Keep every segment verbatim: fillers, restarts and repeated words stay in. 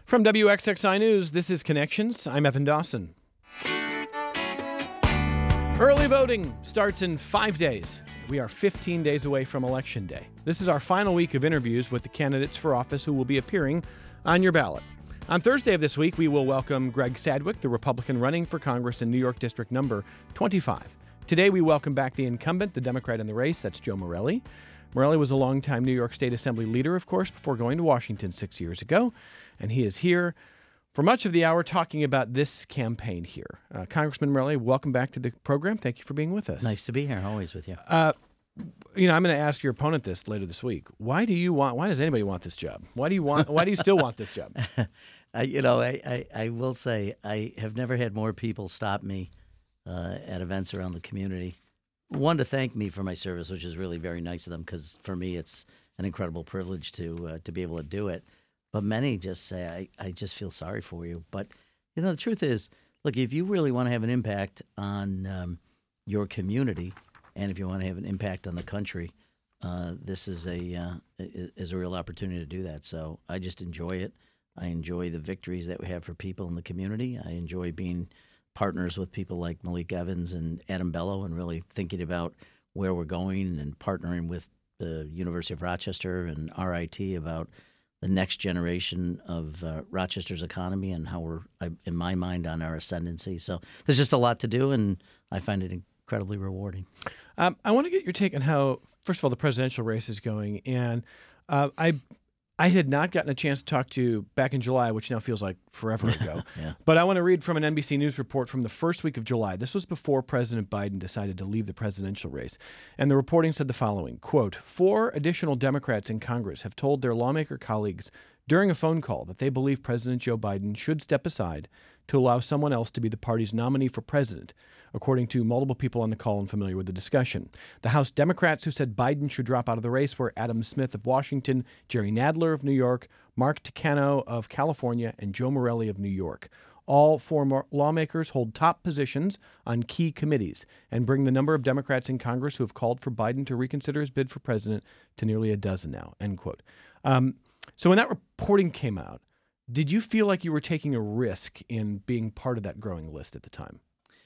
From W X X I News, this is Connections. I'm Evan Dawson. Early voting starts in five days. We are fifteen days away from Election Day. This is our final week of interviews with the candidates for office who will be appearing on your ballot. On Thursday of this week, we will welcome Greg Sadwick, the Republican running for Congress in New York District number twenty-five. Today, we welcome back the incumbent, the Democrat in the race, that's Joe Morelle. Morelle was a longtime New York State Assembly leader, of course, before going to Washington six years ago, and he is here for much of the hour talking about this campaign here. Uh, Congressman Morelle, welcome back to the program. Thank you for being with us. Nice to be here. Always with you. Uh, you know, I'm going to ask your opponent this later this week. Why do you want? Why does anybody want this job? Why do you want? Why do you still want this job? I, you know, I, I, I will say I have never had more people stop me uh, at events around the community. One, to thank me for my service, which is really very nice of them, because for me it's an incredible privilege to uh, to be able to do it. But many just say, I, I just feel sorry for you. But, you know, the truth is, look, if you really want to have an impact on um, your community, and if you want to have an impact on the country, uh, this is a uh, is a real opportunity to do that. So I just enjoy it. I enjoy the victories that we have for people in the community. I enjoy being partners with people like Malik Evans and Adam Bello and really thinking about where we're going and partnering with the University of Rochester and R I T about the next generation of uh, Rochester's economy and how we're, in my mind, on our ascendancy. So there's just a lot to do, and I find it incredibly rewarding. Um, I want to get your take on how, first of all, the presidential race is going. And uh, I I had not gotten a chance to talk to you back in July, which now feels like forever ago. Yeah. But But I want to read from an N B C News report from the first week of July. This was before President Biden decided to leave the presidential race. And the reporting said the following, quote, four additional Democrats in Congress have told their lawmaker colleagues during a phone call that they believe President Joe Biden should step aside to allow someone else to be the party's nominee for president, according to multiple people on the call and familiar with the discussion. The House Democrats who said Biden should drop out of the race were Adam Smith of Washington, Jerry Nadler of New York, Mark Takano of California, and Joe Morelle of New York. All four lawmakers hold top positions on key committees and bring the number of Democrats in Congress who have called for Biden to reconsider his bid for president to nearly a dozen now, end quote. Um, so when that reporting came out, did you feel like you were taking a risk in being part of that growing list at the time?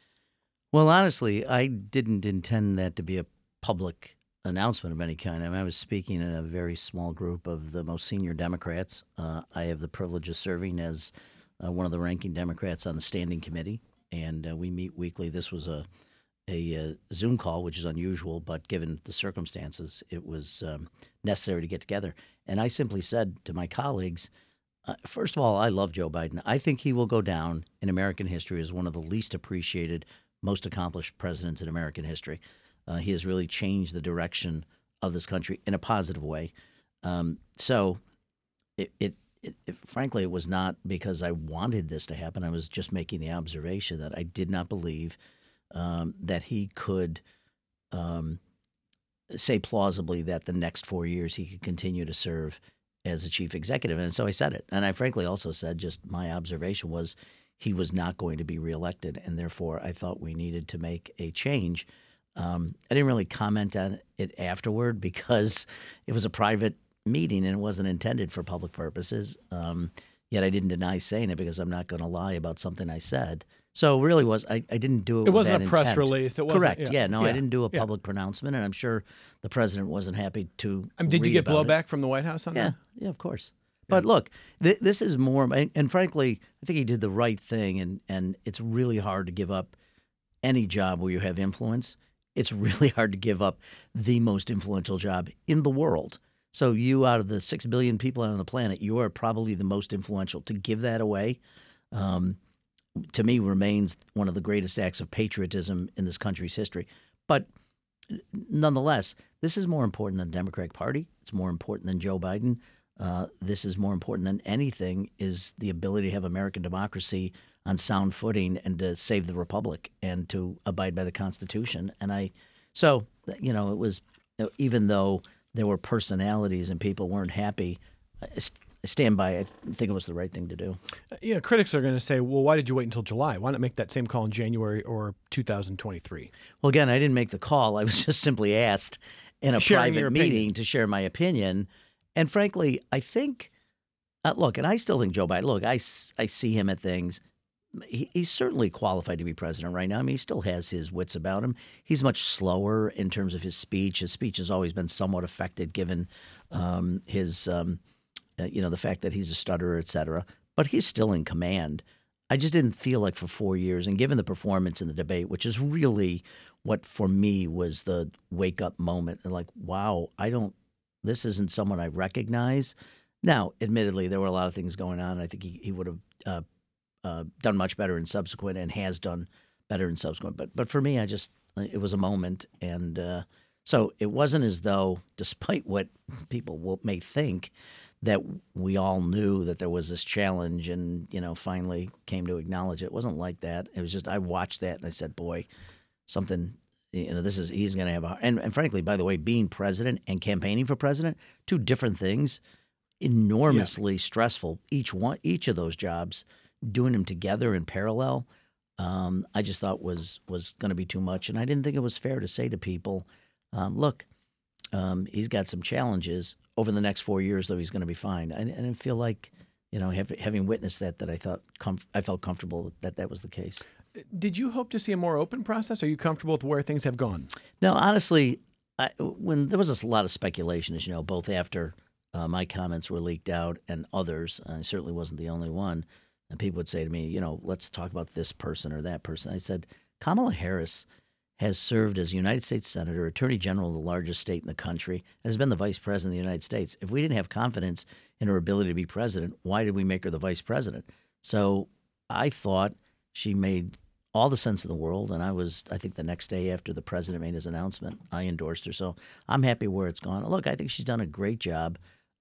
Well, honestly, I didn't intend that to be a public announcement of any kind. I mean, I was speaking in a very small group of the most senior Democrats. Uh, I have the privilege of serving as uh, one of the ranking Democrats on the standing committee, and uh, we meet weekly. This was a a, uh Zoom call, which is unusual, but given the circumstances, it was um, necessary to get together. And I simply said to my colleagues, uh, first of all, I love Joe Biden. I think he will go down in American history as one of the least appreciated, most accomplished presidents in American history. Uh, he has really changed the direction of this country in a positive way. Um, so it, it, it, it, frankly, it was not because I wanted this to happen. I was just making the observation that I did not believe um, that he could um, say plausibly that the next four years he could continue to serve as a chief executive. And so I said it. And I frankly also said just my observation was he was not going to be reelected, and therefore I thought we needed to make a change. Um, I didn't really comment on it afterward because it was a private meeting and it wasn't intended for public purposes. Um, yet I didn't deny saying it because I'm not going to lie about something I said. So it really was, I, I didn't do it It with wasn't that a press intent. release. It wasn't, Correct. Yeah, yeah no, yeah, I didn't do a yeah. public pronouncement, and I'm sure the president wasn't happy to Um, did you read get about it. blowback from the White House on Yeah, that? yeah, of course. But look, th- this is more, and, and frankly, I think he did the right thing, and, and it's really hard to give up any job where you have influence. It's really hard to give up the most influential job in the world. So you, out of the six billion people on the planet, you are probably the most influential. To give that away, um, to me, remains one of the greatest acts of patriotism in this country's history. But nonetheless, this is more important than the Democratic Party. It's more important than Joe Biden. Uh, this is more important than anything is the ability to have American democracy on sound footing and to save the republic and to abide by the Constitution. And I, so, you know, it was, you know, even though there were personalities and people weren't happy, I stand by, I think it was the right thing to do. Uh, yeah, critics are going to say, well, why did you wait until July? Why not make that same call in January or two thousand twenty-three? Well, again, I didn't make the call. I was just simply asked in a Sharing your private meeting opinion. to share my opinion. And frankly, I think Uh, look, and I still think Joe Biden, look, I, s- I see him at things. He, he's certainly qualified to be president right now. I mean, he still has his wits about him. He's much slower in terms of his speech. His speech has always been somewhat affected given um, his, um, uh, you know, the fact that he's a stutterer, et cetera. But he's still in command. I just didn't feel like for four years, and given the performance in the debate, which is really what for me was the wake up moment, and like, wow, I don't, this isn't someone I recognize. Now, admittedly, there were a lot of things going on. I think he, he would have uh, uh, done much better in subsequent and has done better in subsequent. But but for me, I just, it was a moment. And uh, so it wasn't as though, despite what people will, may think, that we all knew that there was this challenge and, you know, finally came to acknowledge it. It wasn't like that. It was just, I watched that and I said, boy, something, you know, this is, he's going to have a, and, and frankly, by the way, being president and campaigning for president, two different things, enormously yeah. stressful. Each one, each of those jobs, doing them together in parallel, um, I just thought was, was going to be too much. And I didn't think it was fair to say to people, um, look, um, he's got some challenges over the next four years, though he's going to be fine. I, I didn't feel like, you know, have, having witnessed that, that I thought comf- I felt comfortable that that was the case. Did you hope to see a more open process? Are you comfortable with where things have gone? No, honestly, I, when there was a lot of speculation, as you know, both after uh, my comments were leaked out and others, I certainly wasn't the only one. And people would say to me, you know, let's talk about this person or that person. I said, Kamala Harris has served as United States Senator, Attorney General of the largest state in the country, and has been the Vice President of the United States. If we didn't have confidence in her ability to be president, why did we make her the Vice President? So I thought she made all the sense in the world, and I was, I think the next day after the president made his announcement, I endorsed her. So I'm happy where it's gone. Look, I think she's done a great job,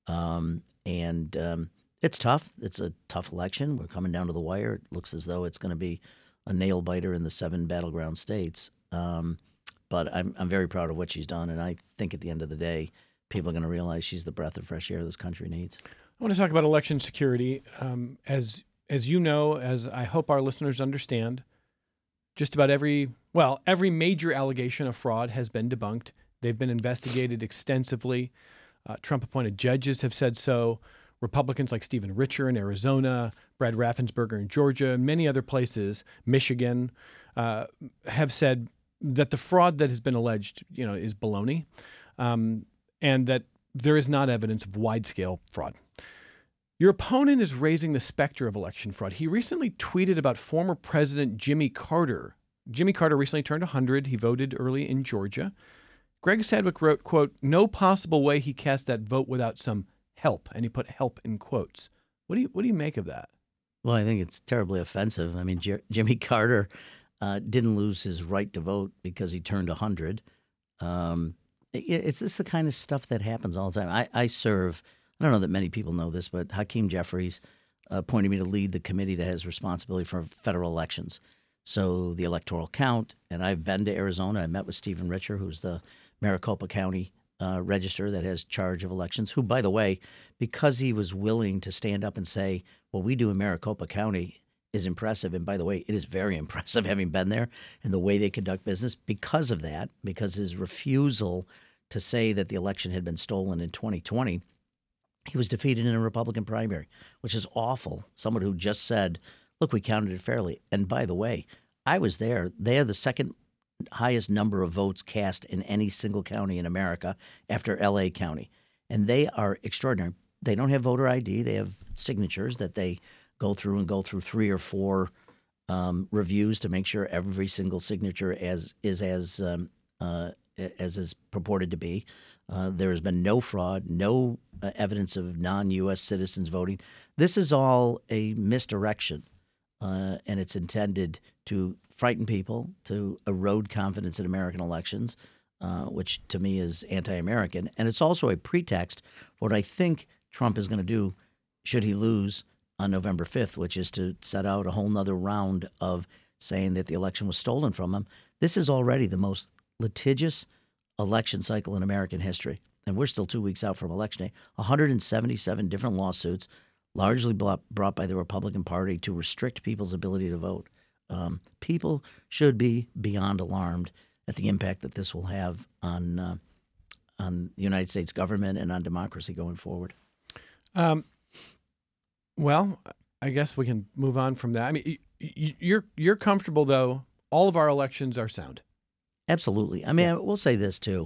um, and um, it's tough. It's a tough election. We're coming down to the wire. It looks as though it's going to be a nail-biter in the seven battleground states. Um, but I'm I'm very proud of what she's done, and I think at the end of the day, people are going to realize she's the breath of fresh air this country needs. I want to talk about election security. Um, as as you know, as I hope our listeners understand, just about every, well, every major allegation of fraud has been debunked. They've been investigated extensively. Uh, Trump-appointed judges have said so. Republicans like Stephen Richer in Arizona, Brad Raffensperger in Georgia, and many other places, Michigan, uh, have said that the fraud that has been alleged, you know, is baloney, um, and that there is not evidence of wide-scale fraud. Your opponent is raising the specter of election fraud. He recently tweeted about former President Jimmy Carter. Jimmy Carter recently turned one hundred. He voted early in Georgia. Greg Sadwick wrote, quote, "No possible way he cast that vote without some help," and he put help in quotes. What do you what do you make of that? Well, I think it's terribly offensive. I mean, J- Jimmy Carter uh, didn't lose his right to vote because he turned one hundred. Um, it, it's this the kind of stuff that happens all the time. I, I serve, I don't know that many people know this, but Hakeem Jeffries uh, appointed me to lead the committee that has responsibility for federal elections. So the electoral count, and I've been to Arizona. I met with Stephen Richer, who's the Maricopa County Uh, register that has charge of elections, who, by the way, because he was willing to stand up and say, what we do in Maricopa County is impressive. And by the way, it is very impressive having been there and the way they conduct business because of that, because his refusal to say that the election had been stolen in twenty twenty, he was defeated in a Republican primary, which is awful. Someone who just said, look, we counted it fairly. And by the way, I was there. They are the second highest number of votes cast in any single county in America after L A County. And they are extraordinary. They don't have voter I D. They have signatures that they go through and go through three or four um, reviews to make sure every single signature as is as um, uh, as is purported to be. Uh, there has been no fraud, no uh, evidence of non-U S citizens voting. This is all a misdirection, uh, and it's intended to frighten people, to erode confidence in American elections, uh, which to me is anti-American. And it's also a pretext for what I think Trump is going to do should he lose on November fifth, which is to set out a whole nother round of saying that the election was stolen from him. This is already the most litigious election cycle in American history. And we're still two weeks out from Election Day. one hundred seventy-seven different lawsuits, largely brought by the Republican Party to restrict people's ability to vote. Um, people should be beyond alarmed at the impact that this will have on uh, on the United States government and on democracy going forward. Um, Well, I guess we can move on from that. I mean, y- y- you're you're comfortable though. All of our elections are sound. Absolutely. I mean, I will say this too.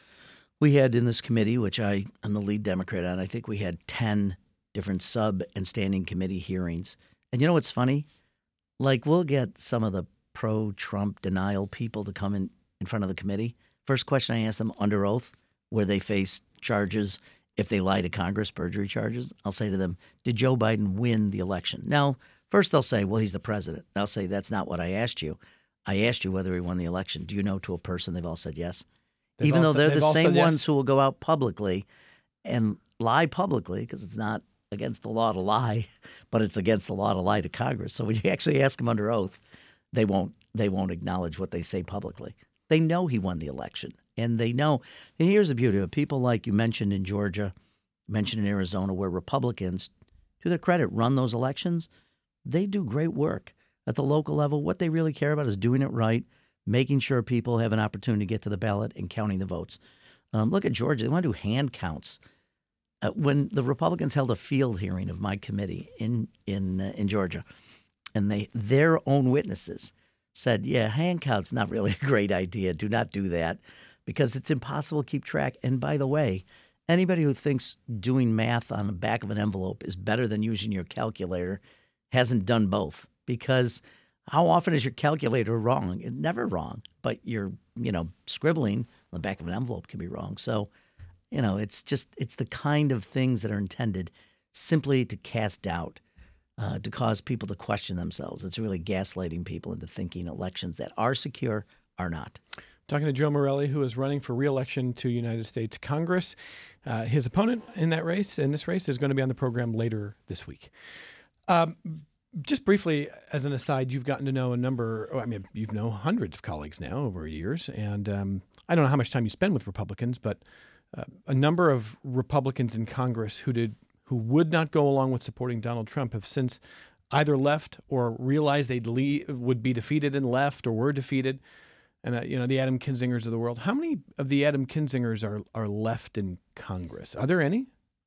We had in this committee, which I am the lead Democrat on, I think we had ten different sub and standing committee hearings. And you know what's funny? Like, we'll get some of the pro-Trump denial people to come in, in front of the committee. First question I ask them under oath, where they face charges if they lie to Congress, perjury charges, I'll say to them, did Joe Biden win the election? Now, first they'll say, well, he's the president. I'll say, that's not what I asked you. I asked you whether he won the election. Do you know to a person? They've all said yes. They've Even all though said- they're they've the all same said yes. ones who will go out publicly and lie publicly, because it's not against the law to lie, but it's against the law to lie to Congress. So when you actually ask them under oath, they won't they won't acknowledge what they say publicly. They know he won the election, and they know. And here's the beauty of it. People like you mentioned in Georgia, mentioned in Arizona, where Republicans, to their credit, run those elections. They do great work at the local level. What they really care about is doing it right, making sure people have an opportunity to get to the ballot and counting the votes. Um, look at Georgia. They want to do hand counts. Uh, when the Republicans held a field hearing of my committee in in uh, in Georgia, and they their own witnesses said, "Yeah, hand count's not really a great idea. Do not do that because it's impossible to keep track." And by the way, anybody who thinks doing math on the back of an envelope is better than using your calculator hasn't done both, because how often is your calculator wrong? It's never wrong, but your, you know, scribbling on the back of an envelope can be wrong. So, you know, it's just, it's the kind of things that are intended simply to cast doubt, uh, to cause people to question themselves. It's really gaslighting people into thinking elections that are secure are not. Talking to Joe Morelli, who is running for re-election to United States Congress. Uh, his opponent in that race, in this race, is going to be on the program later this week. Um, just briefly, as an aside, you've gotten to know a number, oh, I mean, you've known hundreds of colleagues now over years, and um, I don't know how much time you spend with Republicans, but uh, a number of Republicans in Congress who did who would not go along with supporting Donald Trump have since either left or realized they would be defeated and left, or were defeated. And, uh, you know, the Adam Kinzingers of the world. How many of the Adam Kinzingers are, are left in Congress? Are there any?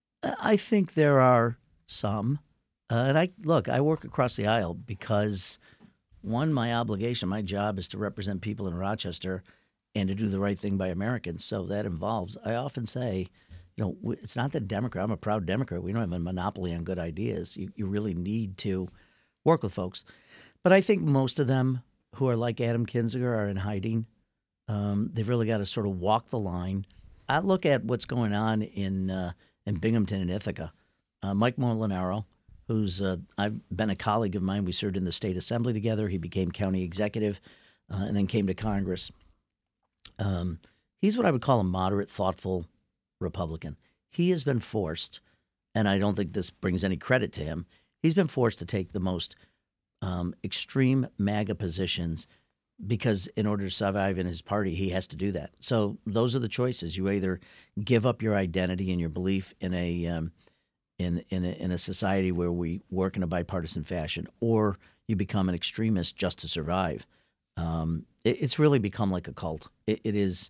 I think there are some. Uh, and I look, I work across the aisle because, one, my obligation, my job is to represent people in Rochester and to do the right thing by Americans. So that involves, I often say, you know, w- it's not that Democrat. I'm a proud Democrat. We don't have a monopoly on good ideas. You, you really need to work with folks. But I think most of them who are like Adam Kinzinger are in hiding. Um, they've really got to sort of walk the line. I look at what's going on in uh, in Binghamton and Ithaca. Uh, Mike Molinaro, who's uh, I've been a colleague of mine. We served in the state assembly together. He became county executive uh, and then came to Congress. Um, he's what I would call a moderate, thoughtful Republican. He has been forced, and I don't think this brings any credit to him, he's been forced to take the most um, extreme MAGA positions because in order to survive in his party, he has to do that. So those are the choices. You either give up your identity and your belief in a um, in in a, in a society where we work in a bipartisan fashion, or you become an extremist just to survive. Um, it, it's really become like a cult. It, it is.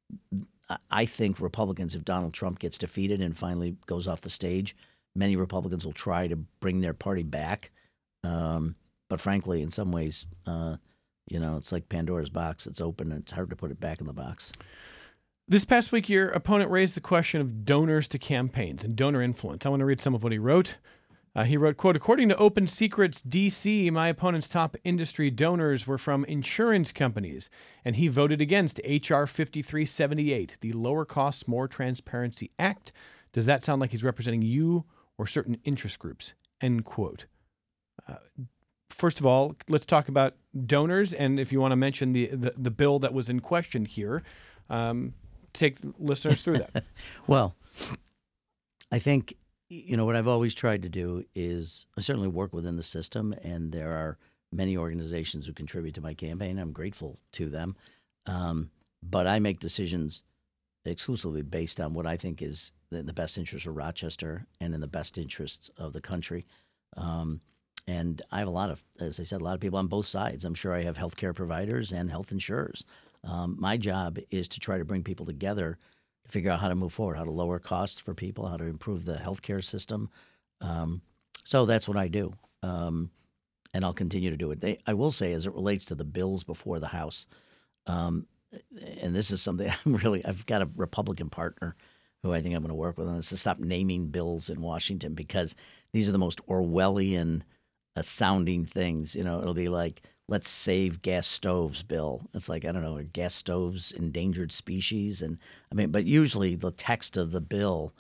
I think Republicans, if Donald Trump gets defeated and finally goes off the stage, many Republicans will try to bring their party back. Um, but frankly, in some ways, uh, you know, it's like Pandora's box. It's open and it's hard to put it back in the box. This past week, your opponent raised the question of donors to campaigns and donor influence. I want to read some of what he wrote. Uh, he wrote, quote, according to Open Secrets D C, my opponent's top industry donors were from insurance companies, and he voted against H R fifty-three seventy-eight, the Lower Costs, More Transparency Act. Does that sound like he's representing you or certain interest groups? End quote. Uh, first of all, let's talk about donors, and if you want to mention the, the, the bill that was in question here, um, take listeners through that. Well, I think, you know, what I've always tried to do is I certainly work within the system, and there are many organizations who contribute to my campaign. I'm grateful to them. Um, but I make decisions exclusively based on what I think is in the best interest of Rochester and in the best interests of the country. Um, and I have a lot of, as I said, a lot of people on both sides. I'm sure I have healthcare providers and health insurers. Um, my job is to try to bring people together to figure out how to move forward, how to lower costs for people, how to improve the healthcare system. Um, So that's what I do, um, and I'll continue to do it. They, I will say, as it relates to the bills before the House, um, and this is something I'm really, I've got a Republican partner who I think I'm going to work with on this, to stop naming bills in Washington, because these are the most Orwellian uh, sounding things. You know, it'll be like, let's save gas stoves bill. It's like, I don't know, are gas stoves endangered species? And I mean, but usually the text of the bill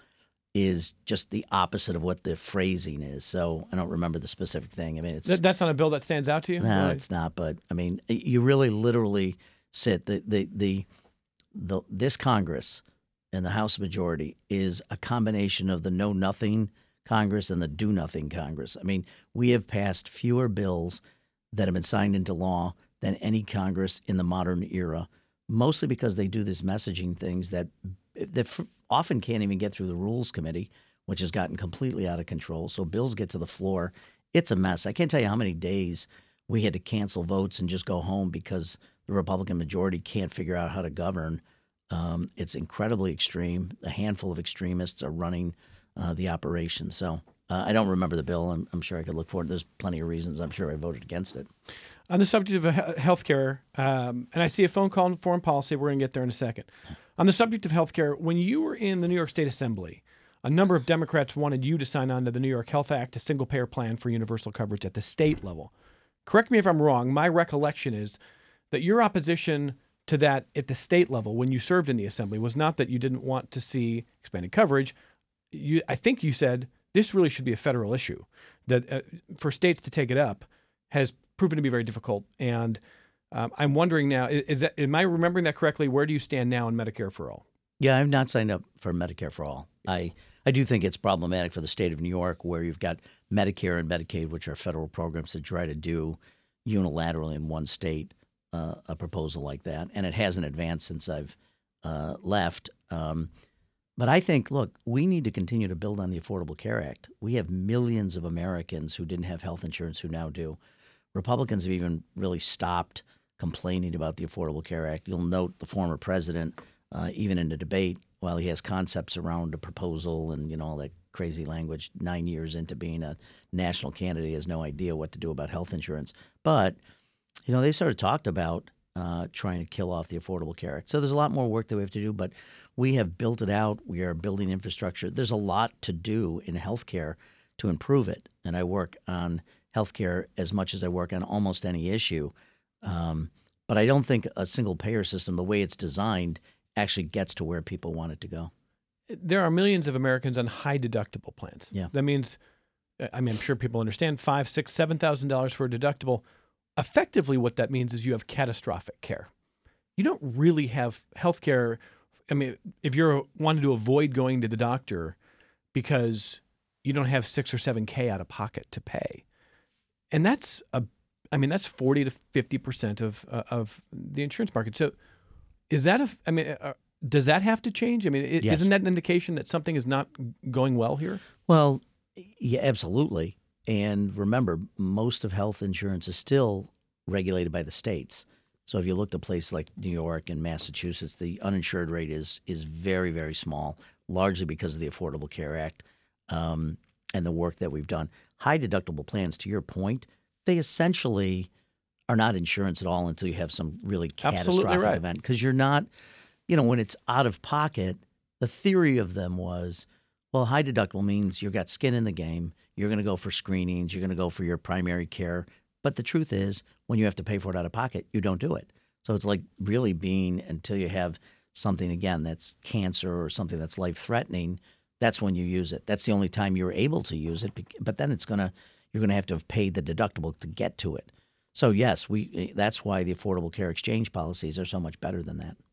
is just the opposite of what the phrasing is. So I don't remember the specific thing. I mean, it's Th- that's not a bill that stands out to you? no, Really? it's not. But I mean, you really literally sit the the the, the this Congress and the House majority is a combination of the know nothing Congress and the do nothing Congress. I mean, we have passed fewer bills that have been signed into law than any Congress in the modern era, mostly because they do this messaging things that that often can't even get through the Rules Committee, which has gotten completely out of control. So bills get to the floor. It's a mess. I can't tell you how many days we had to cancel votes and just go home because the Republican majority can't figure out how to govern. Um, it's incredibly extreme. A handful of extremists are running uh, the operation. So uh, I don't remember the bill. I'm, I'm sure I could look for it. There's plenty of reasons I'm sure I voted against it. On the subject of health care, um, and I see a phone call on foreign policy. We're going to get there in a second. On the subject of health care, when you were in the New York State Assembly, a number of Democrats wanted you to sign on to the New York Health Act, a single-payer plan for universal coverage at the state level. Correct me if I'm wrong. My recollection is that your opposition to that at the state level when you served in the Assembly was not that you didn't want to see expanded coverage. You, I think you said this really should be a federal issue, that uh, for states to take it up has proven to be very difficult. And um, I'm wondering now, is, is that, am I remembering that correctly? Where do you stand now on Medicare for All? Yeah, I've not signed up for Medicare for All. I, I do think it's problematic for the state of New York, where you've got Medicare and Medicaid, which are federal programs that try to do unilaterally in one state uh, a proposal like that. And it hasn't advanced since I've uh, left. Um, but I think, look, we need to continue to build on the Affordable Care Act. We have millions of Americans who didn't have health insurance who now do. Republicans have even really stopped complaining about the Affordable Care Act. You'll note the former president, uh, even in the debate, while he has concepts around a proposal and, you know, all that crazy language, nine years into being a national candidate, he has no idea what to do about health insurance. But, you know, they sort of talked about uh, trying to kill off the Affordable Care Act. So there's a lot more work that we have to do, but we have built it out. We are building infrastructure. There's a lot to do in healthcare to improve it. And I work on healthcare as much as I work on almost any issue. Um, but I don't think a single payer system, the way it's designed, actually gets to where people want it to go. There are millions of Americans on high deductible plans. Yeah. That means, I mean, I'm sure people understand five, six, seven thousand dollars for a deductible. Effectively, what that means is you have catastrophic care. You don't really have health care. I mean, if you're wanting to avoid going to the doctor because you don't have six or seven K out of pocket to pay. And that's a, I mean, that's forty to fifty percent of uh, of the insurance market. So, is that a? I mean, uh, does that have to change? I mean, it, Yes. isn't that an indication that something is not going well here? Well, yeah, absolutely. And remember, most of health insurance is still regulated by the states. So if you look at places like New York and Massachusetts, the uninsured rate is is very, very small, largely because of the Affordable Care Act um, and the work that we've done. High deductible plans, to your point, they essentially are not insurance at all until you have some really Absolutely catastrophic right. event. Because you're not, you know, when it's out of pocket, the theory of them was, well, high deductible means you've got skin in the game. You're going to go for screenings. You're going to go for your primary care. But the truth is, when you have to pay for it out of pocket, you don't do it. So it's like really being, until you have something, again, that's cancer or something that's life-threatening, that's when you use it. That's the only time you're able to use it. But then it's going to, you're going to have to have paid the deductible to get to it. So yes, we. That's why the Affordable Care Exchange policies are so much better than that.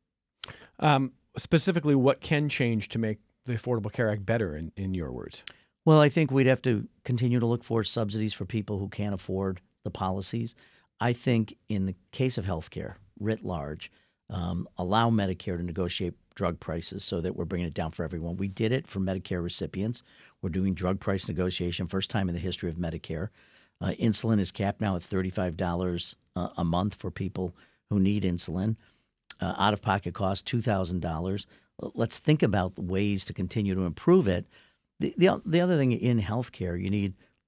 Um, specifically, what can change to make the Affordable Care Act better, in, in your words? Well, I think we'd have to continue to look for subsidies for people who can't afford the policies. I think in the case of healthcare, writ large, um, allow Medicare to negotiate drug prices so that we're bringing it down for everyone. We did it for Medicare recipients. We're doing drug price negotiation, first time in the history of Medicare. Uh, insulin is capped now at thirty-five dollars uh, a month for people who need insulin. Uh, out-of-pocket cost, two thousand dollars. Let's think about ways to continue to improve it. The, the, the other thing in healthcare, you need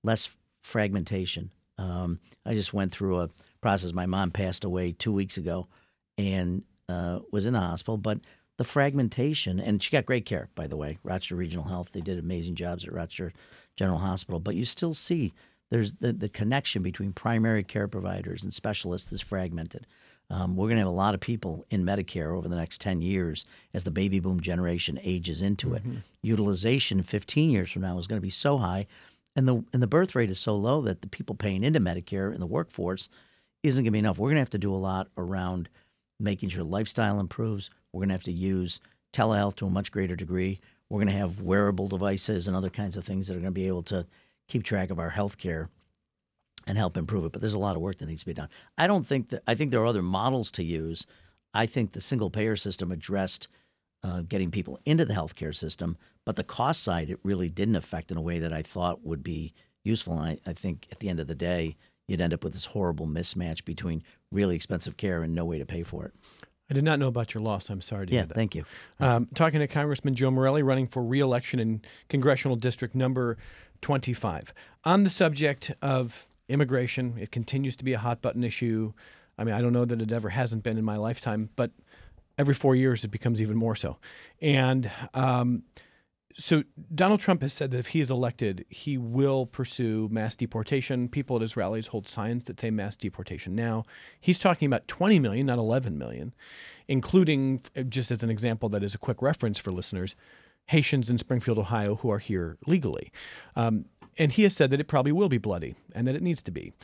less fragmentation. Um, I just went through a process. My mom passed away two weeks ago and uh, was in the hospital, but the fragmentation, and she got great care, by the way. Rochester Regional Health, they did amazing jobs at Rochester General Hospital, but you still see there's the, the connection between primary care providers and specialists is fragmented. Um, we're going to have a lot of people in Medicare over the next ten years as the baby boom generation ages into it. Mm-hmm. Utilization fifteen years from now is going to be so high, and the and the birth rate is so low that the people paying into Medicare in the workforce isn't going to be enough. We're going to have to do a lot around making sure lifestyle improves. We're going to have to use telehealth to a much greater degree. We're going to have wearable devices and other kinds of things that are going to be able to keep track of our health care and help improve it. But there's a lot of work that needs to be done. I don't think that, I think there are other models to use. I think the single payer system addressed uh, getting people into the healthcare system, but the cost side, it really didn't affect in a way that I thought would be useful. And I, I think at the end of the day, you'd end up with this horrible mismatch between really expensive care and no way to pay for it. I did not know about your loss. I'm sorry to yeah, hear that. Thank you. Thank um, you. Talking to Congressman Joe Morelle, running for re-election in Congressional District Number twenty-five. On the subject of immigration, it continues to be a hot-button issue. I mean, I don't know that it ever hasn't been in my lifetime, but every four years it becomes even more so. And um, so Donald Trump has said that if he is elected, he will pursue mass deportation. People at his rallies hold signs that say mass deportation now. He's talking about twenty million, not eleven million, including, just as an example that is a quick reference for listeners, Haitians in Springfield, Ohio, who are here legally. Um, and he has said that it probably will be bloody and that it needs to be.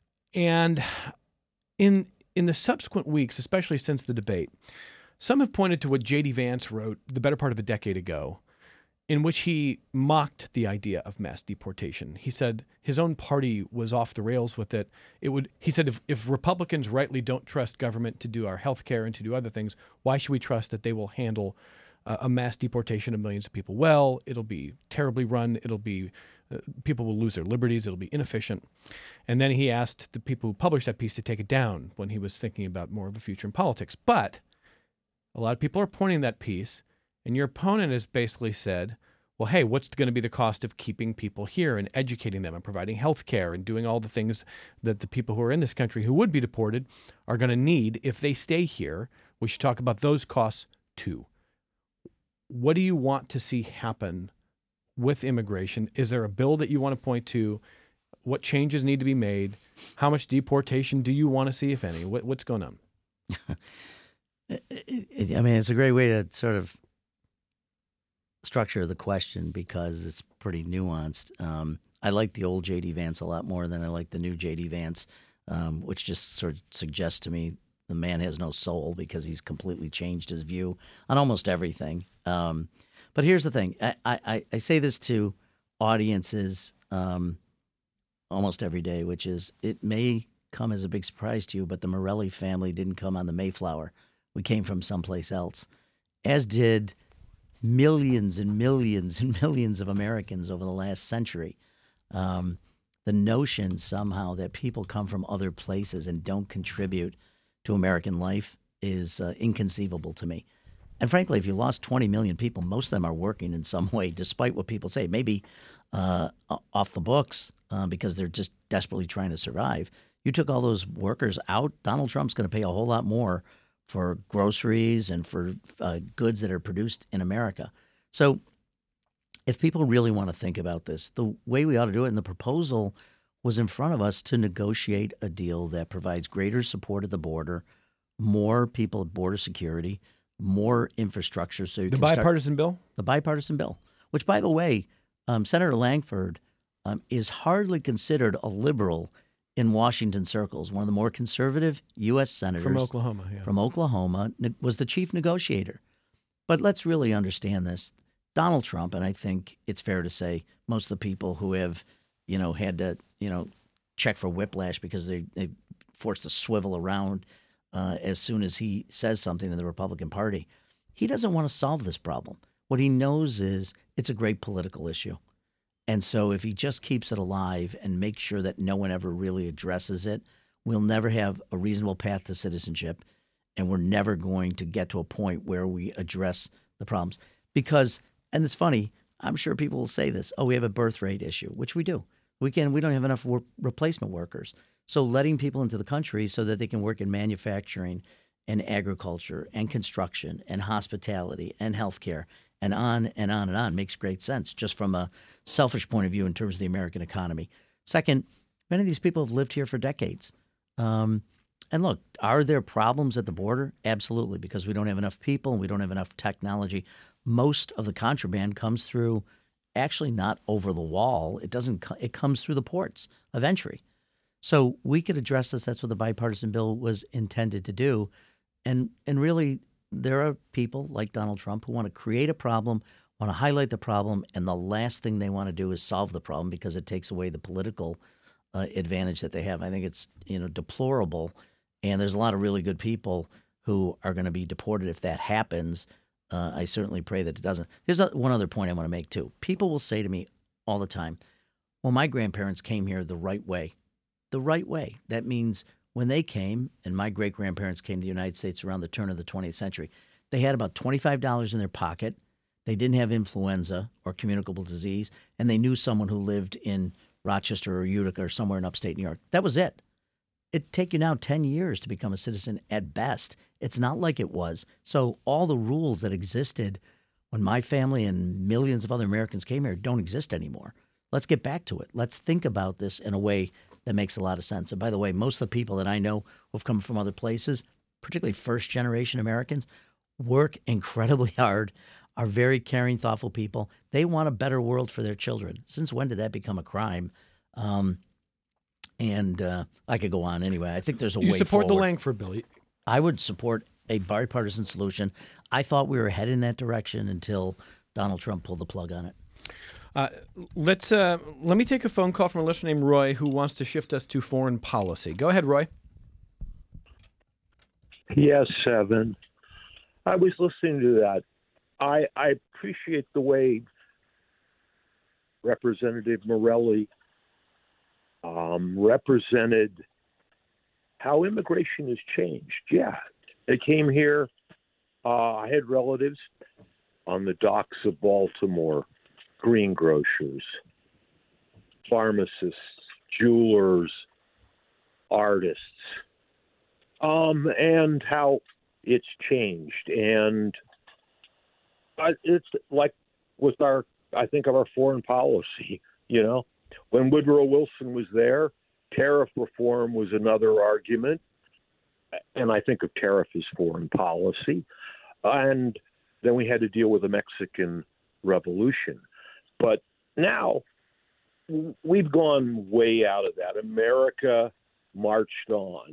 And in in the subsequent weeks, especially since the debate, some have pointed to what J D Vance wrote the better part of a decade ago, in which he mocked the idea of mass deportation. He said his own party was off the rails with it. It would. He said if, if Republicans rightly don't trust government to do our health care and to do other things, why should we trust that they will handle uh, a mass deportation of millions of people well? It'll be terribly run. It'll be uh, people will lose their liberties. It'll be inefficient. And then he asked the people who published that piece to take it down when he was thinking about more of a future in politics. But a lot of people are pointing that piece. And your opponent has basically said, well, hey, what's going to be the cost of keeping people here and educating them and providing health care and doing all the things that the people who are in this country who would be deported are going to need if they stay here? We should talk about those costs too. What do you want to see happen with immigration? Is there a bill that you want to point to? What changes need to be made? How much deportation do you want to see, if any? What, what's going on? I mean, it's a great way to sort of structure the question because it's pretty nuanced. Um, I like the old J D Vance a lot more than I like the new J D Vance, um, which just sort of suggests to me the man has no soul because he's completely changed his view on almost everything. Um, but here's the thing. I, I, I say this to audiences um, almost every day, which is it may come as a big surprise to you, but the Morelle family didn't come on the Mayflower. We came from someplace else, as did millions and millions and millions of Americans over the last century. Um, the notion somehow that people come from other places and don't contribute to American life is uh, inconceivable to me. And frankly, if you lost twenty million people, most of them are working in some way, despite what people say, maybe uh, off the books uh, because they're just desperately trying to survive. You took all those workers out, Donald Trump's going to pay a whole lot more for groceries and for uh, goods that are produced in America. So if people really want to think about this, the way we ought to do it, and the proposal was in front of us to negotiate a deal that provides greater support at the border, more people at border security, more infrastructure. So you the can bipartisan start, bill? The bipartisan bill, which, by the way, um, Senator Langford um, is hardly considered a liberal in Washington circles. One of the more conservative U S senators from Oklahoma, yeah. from Oklahoma was the chief negotiator. But let's really understand this. Donald Trump, and I think it's fair to say most of the people who have, you know, had to, you know, check for whiplash because they they forced to swivel around uh, as soon as he says something in the Republican Party, he doesn't want to solve this problem. What he knows is it's a great political issue. And so if he just keeps it alive and makes sure that no one ever really addresses it, we'll never have a reasonable path to citizenship, and we're never going to get to a point where we address the problems. Because, and it's funny, I'm sure people will say this, oh, we have a birth rate issue, which we do. We can. We don't have enough wor- replacement workers. So letting people into the country so that they can work in manufacturing and agriculture and construction and hospitality and healthcare and on and on and on makes great sense just from a selfish point of view in terms of the American economy. Second, many of these people have lived here for decades. Um, and look, are there problems at the border? Absolutely, because we don't have enough people and we don't have enough technology. Most of the contraband comes through actually not over the wall. It doesn't. co- It comes through the ports of entry. So we could address this. That's what the bipartisan bill was intended to do. And and really, there are people like Donald Trump who want to create a problem, want to highlight the problem, and the last thing they want to do is solve the problem because it takes away the political uh, advantage that they have. I think it's you know deplorable, and there's a lot of really good people who are going to be deported if that happens. Uh, I certainly pray that it doesn't. Here's a, one other point I want to make too. People will say to me all the time, "Well, my grandparents came here the right way." The right way. That means when they came, and my great grandparents came to the United States around the turn of the twentieth century, they had about twenty-five dollars in their pocket. They didn't have influenza or communicable disease, and they knew someone who lived in Rochester or Utica or somewhere in upstate New York. That was it. It'd take you now ten years to become a citizen at best. It's not like it was. So all the rules that existed when my family and millions of other Americans came here don't exist anymore. Let's get back to it. Let's think about this in a way that makes a lot of sense. And by the way, most of the people that I know who've come from other places, particularly first generation Americans, work incredibly hard, are very caring, thoughtful people. They want a better world for their children. Since when did that become a crime? Um, and uh, I could go on anyway. I think there's a You way support the forward. Langford bill. I would support a bipartisan solution. I thought we were headed in that direction until Donald Trump pulled the plug on it. Uh, let's uh, let me take a phone call from a listener named Roy who wants to shift us to foreign policy. Go ahead, Roy. Yes, Evan. I was listening to that. I I appreciate the way Representative Morelli um, represented how immigration has changed. Yeah, they came here. Uh, I had relatives on the docks of Baltimore, greengrocers, pharmacists, jewelers, artists, um, and how it's changed. And uh, it's like with our, I think of our foreign policy, you know, when Woodrow Wilson was there, tariff reform was another argument. And I think of tariff as foreign policy. And then we had to deal with the Mexican Revolution. But now we've gone way out of that. America marched on.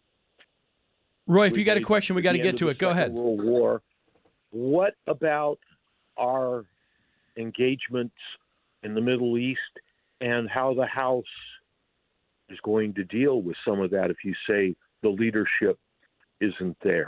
Roy, if We you got a made question, we got to the get end to of it. the Go Second ahead. World War. What about our engagements in the Middle East and how the House is going to deal with some of that if you say the leadership isn't there?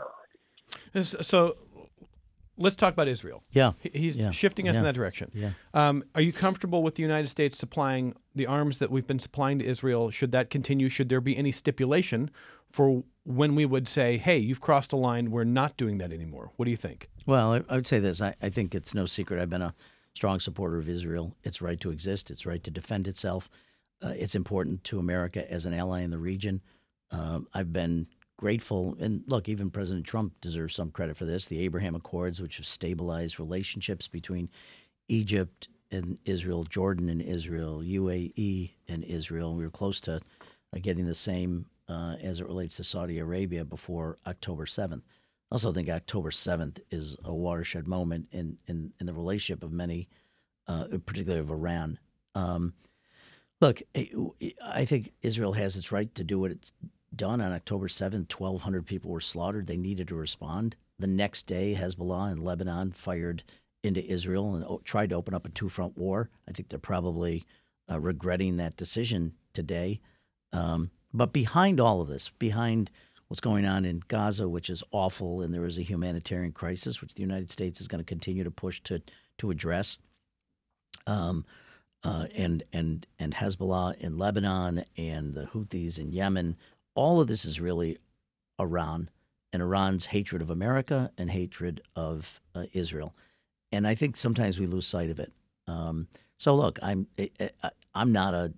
So let's talk about Israel. Yeah. He- He's Yeah. shifting us Yeah. in that direction. Yeah. Um, are you comfortable with the United States supplying the arms that we've been supplying to Israel? Should that continue? Should there be any stipulation for when we would say, hey, you've crossed a line, we're not doing that anymore? What do you think? Well, I, I would say this. I, I think it's no secret. I've been a strong supporter of Israel. Its right to exist, its right to defend itself. Uh, it's important to America as an ally in the region. Uh, I've been grateful. And look, even President Trump deserves some credit for this. The Abraham Accords, which have stabilized relationships between Egypt and Israel, Jordan and Israel, U A E and Israel. We were close to uh, getting the same uh, as it relates to Saudi Arabia before October seventh. I also think October seventh is a watershed moment in, in, in the relationship of many, uh, particularly of Iran. Um, look, I think Israel has its right to do what it's done. On October seventh, twelve hundred people were slaughtered. They needed to respond. The next day, Hezbollah in Lebanon fired into Israel and tried to open up a two-front war. I think they're probably uh, regretting that decision today. Um, but behind all of this, behind what's going on in Gaza, which is awful, and there is a humanitarian crisis, which the United States is going to continue to push to to address, um, uh, and and and Hezbollah in Lebanon and the Houthis in Yemen. All of this is really Iran and Iran's hatred of America and hatred of uh, Israel. And I think sometimes we lose sight of it. Um, so look, I'm I, I'm not a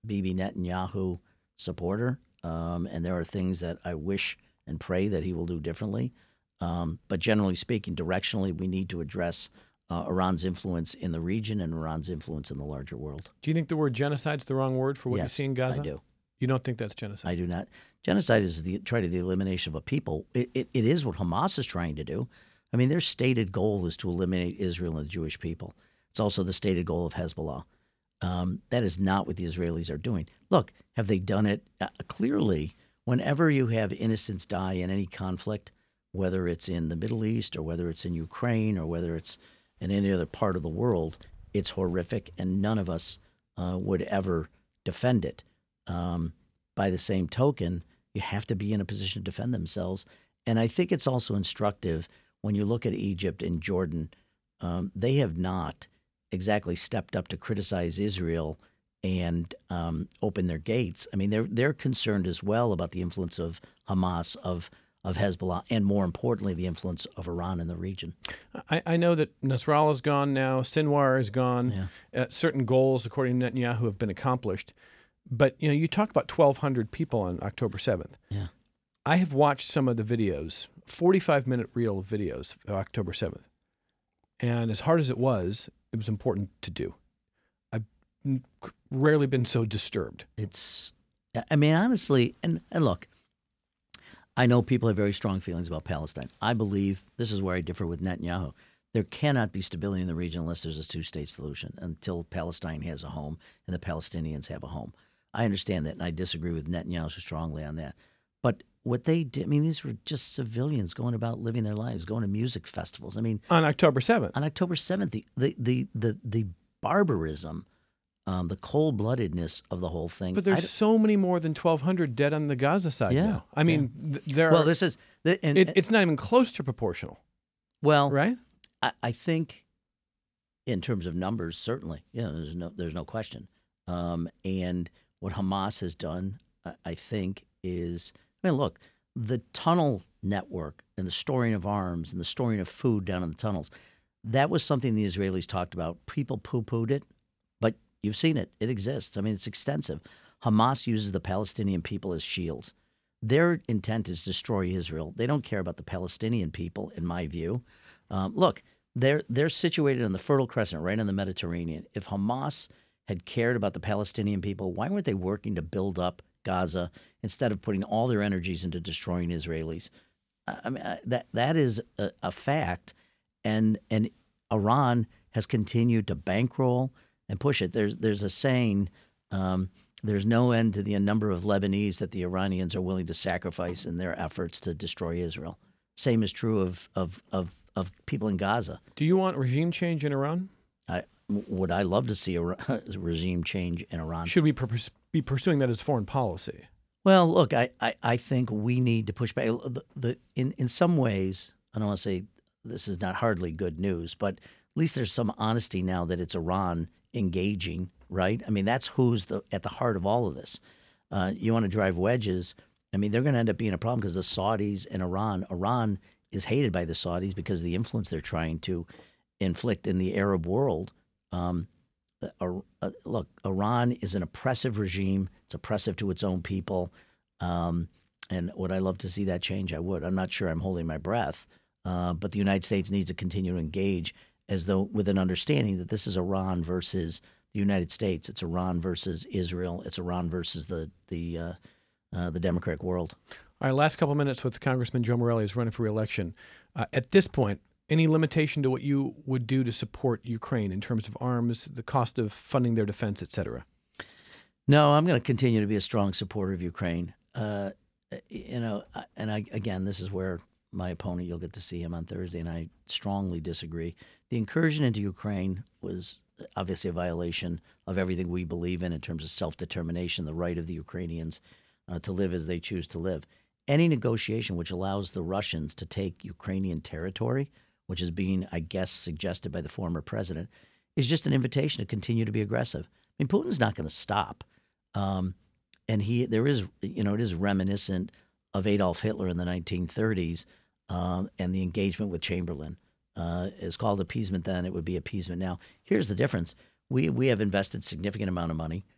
Bibi Netanyahu supporter, um, and there are things that I wish and pray that he will do differently. Um, but generally speaking, directionally, we need to address uh, Iran's influence in the region and Iran's influence in the larger world. Do you think the word genocide is the wrong word for what you Yes, see in Gaza? I do. You don't think that's genocide? I do not. Genocide is the try to the elimination of a people. It, it, it is what Hamas is trying to do. I mean, their stated goal is to eliminate Israel and the Jewish people. It's also the stated goal of Hezbollah. Um, that is not what the Israelis are doing. Look, have they done it? Uh, clearly, whenever you have innocents die in any conflict, whether it's in the Middle East or whether it's in Ukraine or whether it's in any other part of the world, it's horrific, and none of us uh, would ever defend it. Um, by the same token, you have to be in a position to defend themselves. And I think it's also instructive when you look at Egypt and Jordan. Um, they have not exactly stepped up to criticize Israel and um, open their gates. I mean, they're they're concerned as well about the influence of Hamas, of of Hezbollah, and more importantly, the influence of Iran in the region. I, I know that Nasrallah's gone now, Sinwar is gone. Yeah. Uh, certain goals, according to Netanyahu, have been accomplished. But you know, you talk about twelve hundred people on October seventh. Yeah. I have watched some of the videos, forty-five minute reel videos of October seventh. And as hard as it was, it was important to do. I've n- rarely been so disturbed. It's, I mean, honestly, and, and look, I know people have very strong feelings about Palestine. I believe, this is where I differ with Netanyahu, there cannot be stability in the region unless there's a two-state solution, until Palestine has a home and the Palestinians have a home. I understand that, and I disagree with Netanyahu strongly on that. But what they did, I mean, these were just civilians going about living their lives, going to music festivals. I mean, On October seventh. on October seventh, the the the the, the barbarism, um, the cold-bloodedness of the whole thing. But I there's d- so many more than twelve hundred dead on the Gaza side Yeah, now. I mean, th- there are, well, this is the, and, it, it's not even close to proportional, well, right? I, I think, in terms of numbers, certainly, yeah, there's no there's no question. Um, and what Hamas has done, I, I think, is, I mean, look, the tunnel network and the storing of arms and the storing of food down in the tunnels, that was something the Israelis talked about. People poo-pooed it, but you've seen it. It exists. I mean, it's extensive. Hamas uses the Palestinian people as shields. Their intent is to destroy Israel. They don't care about the Palestinian people, in my view. Um, look, they're they're situated on the Fertile Crescent, right on the Mediterranean. If Hamas had cared about the Palestinian people, why weren't they working to build up Gaza instead of putting all their energies into destroying Israelis? I mean, I- that that is a, a fact, and and Iran has continued to bankroll and push it. There's there's a saying. Um, There's no end to the number of Lebanese that the Iranians are willing to sacrifice in their efforts to destroy Israel. Same is true of of of, of people in Gaza. Do you want regime change in Iran? I, would I love to see a re- regime change in Iran? Should we pur- be pursuing that as foreign policy? Well, look, I, I, I think we need to push back. The, the, in, in some ways, I don't want to say this is not hardly good news, but at least there's some honesty now that it's Iran engaging, right? I mean, that's who's the, at the heart of all of this. Uh, you want to drive wedges. I mean, they're going to end up being a problem because the Saudis and Iran, Iran is hated by the Saudis because of the influence they're trying to inflict in the Arab world. Um, uh, uh, look, Iran is an oppressive regime. It's oppressive to its own people. Um, and would I love to see that change? I would. I'm not sure I'm holding my breath. Uh, but the United States needs to continue to engage as though with an understanding that this is Iran versus the United States. It's Iran versus Israel. It's Iran versus the the uh, uh, the democratic world. All right, last couple minutes with Congressman Joe Morelle, who's running for re-election. Uh, at this point, any limitation to what you would do to support Ukraine in terms of arms, the cost of funding their defense, et cetera? No, I'm going to continue to be a strong supporter of Ukraine. Uh, you know, and I, again, this is where my opponent, you'll get to see him on Thursday, and I strongly disagree. The incursion into Ukraine was obviously a violation of everything we believe in in terms of self-determination, the right of the Ukrainians uh, to live as they choose to live. Any negotiation which allows the Russians to take Ukrainian territory, which is being, I guess, suggested by the former president, is just an invitation to continue to be aggressive. I mean, Putin's not going to stop. Um, and he, there is, you know, it is reminiscent of Adolf Hitler in the nineteen thirties um, and the engagement with Chamberlain. Uh, it's called appeasement then, it would be appeasement now. Here's the difference. We we have invested significant amount of money.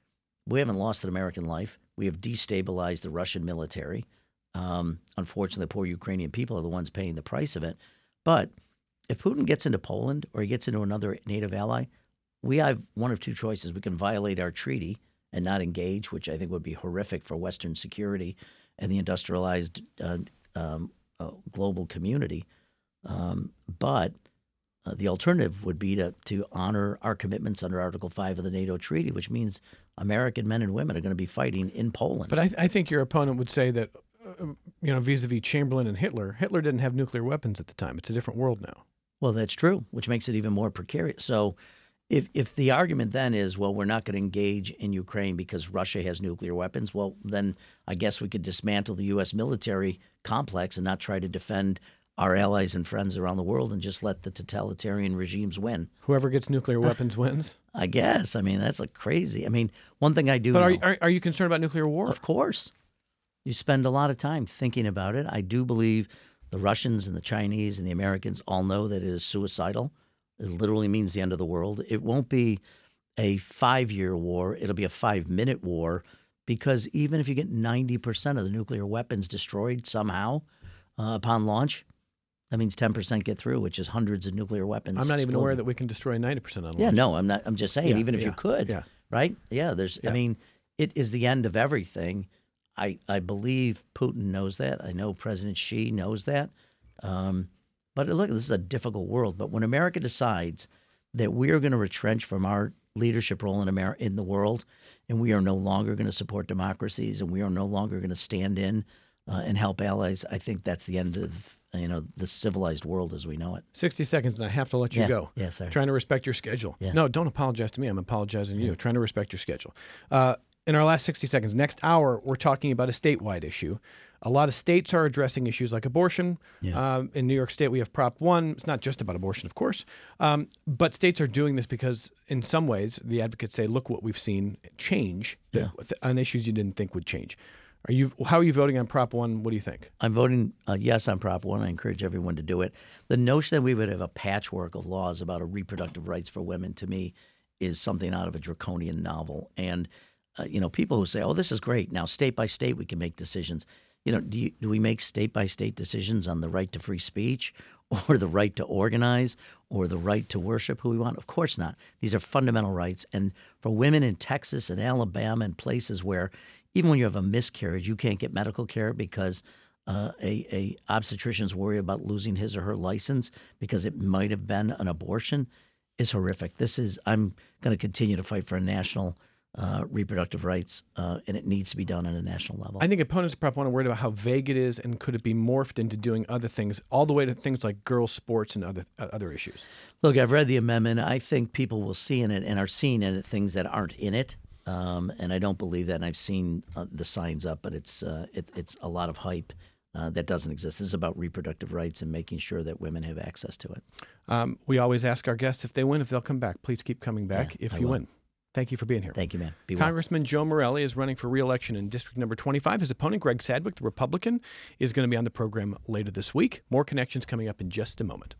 We haven't lost an American life. We have destabilized the Russian military. Um, unfortunately, the poor Ukrainian people are the ones paying the price of it. But if Putin gets into Poland or he gets into another NATO ally, we have one of two choices. We can violate our treaty and not engage, which I think would be horrific for Western security and the industrialized uh, um, uh, global community. Um, but uh, the alternative would be to, to honor our commitments under Article five of the NATO treaty, which means American men and women are going to be fighting in Poland. But I, I think your opponent would say that, uh, you know, vis-a-vis Chamberlain and Hitler, Hitler didn't have nuclear weapons at the time. It's a different world now. Well, that's true, which makes it even more precarious. So if if the argument then is, well, we're not going to engage in Ukraine because Russia has nuclear weapons, well, then I guess we could dismantle the U S military complex and not try to defend our allies and friends around the world and just let the totalitarian regimes win. Whoever gets nuclear weapons wins? I guess. I mean, that's like crazy. I mean, one thing I do But know, are, are, are you concerned about nuclear war? of course, you spend a lot of time thinking about it. I do believe the Russians and the Chinese and the Americans all know that it is suicidal. It literally means the end of the world. It won't be a five-year war. It'll be a five-minute war because even if you get ninety percent of the nuclear weapons destroyed somehow uh, upon launch, that means ten percent get through, which is hundreds of nuclear weapons. I'm not even exploding. aware that we can destroy ninety percent on launch. Yeah, no, I'm not. I'm just saying, Yeah, even if yeah, you could, yeah. right? Yeah, there's. Yeah. I mean, it is the end of everything. I I believe Putin knows that. I know President Xi knows that. Um, but look, this is a difficult world. But when America decides that we are going to retrench from our leadership role in America in the world, and we are no longer going to support democracies, and we are no longer going to stand in uh, and help allies, I think that's the end of you know the civilized world as we know it. sixty seconds, and I have to let you Yeah. go. Yeah, sorry. Trying to respect your schedule. Yeah. No, don't apologize to me. I'm apologizing to you. Trying to respect your schedule. Uh, in our last sixty seconds, next hour, we're talking about a statewide issue. A lot of states are addressing issues like abortion. Yeah. Um, in New York State, we have Prop one. It's not just about abortion, of course. Um, but states are doing this because, in some ways, the advocates say, look what we've seen change that, on issues you didn't think would change. Are you? How are you voting on Prop one? What do you think? I'm voting uh, yes on Prop one. I encourage everyone to do it. The notion that we would have a patchwork of laws about a reproductive rights for women, to me, is something out of a draconian novel. And, uh, you know, people who say, oh, this is great. Now, state by state, we can make decisions. You know, do, you, do we make state by state decisions on the right to free speech or the right to organize or the right to worship who we want? Of course not. These are fundamental rights. And for women in Texas and Alabama and places where even when you have a miscarriage, you can't get medical care because uh, a, a obstetrician's worried about losing his or her license because it might have been an abortion is horrific. This is, I'm going to continue to fight for a national uh, reproductive rights, uh, and it needs to be done at a national level. I think opponents of Prop one are worried about how vague it is and could it be morphed into doing other things, all the way to things like girls' sports and other uh, other issues. Look, I've read the amendment. I think people will see in it and are seeing in it things that aren't in it. Um, and I don't believe that. And I've seen uh, the signs up, but it's uh, it, it's a lot of hype uh, that doesn't exist. This is about reproductive rights and making sure that women have access to it. Um, we always ask our guests if they win, if they'll come back. Please keep coming back Yeah, if I you will. win. Thank you for being here. Thank you, man. Be well. Congressman Joe Morelli is running for re-election in District Number twenty-five. His opponent, Greg Sadwick, the Republican, is going to be on the program later this week. More connections coming up in just a moment.